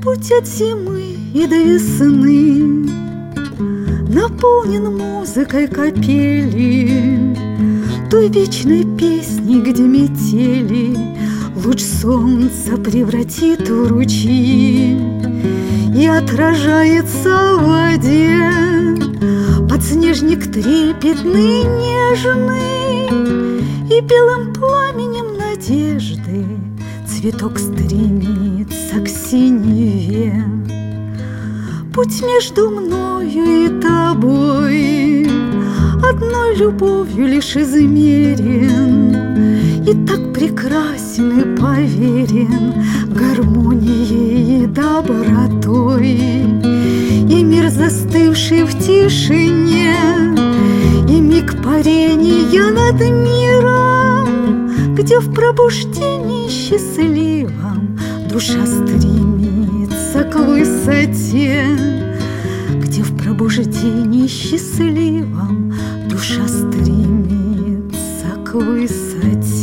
Путь от зимы и до весны наполнен музыкой капели, той вечной песни, где метели луч солнца превратит в ручьи и отражается в воде подснежник трепетный, нежный, и белым пламенем надежды цветок стремится к синеве. Путь между мною и тобой одной любовью лишь измерен, и так прекрасен и поверен гармонией и добротой. И мир, застывший в тишине, и миг парения над миром, где в пробуждении счастливом душа стремится к высоте, где в пробуждении счастливом душа стремится к высоте.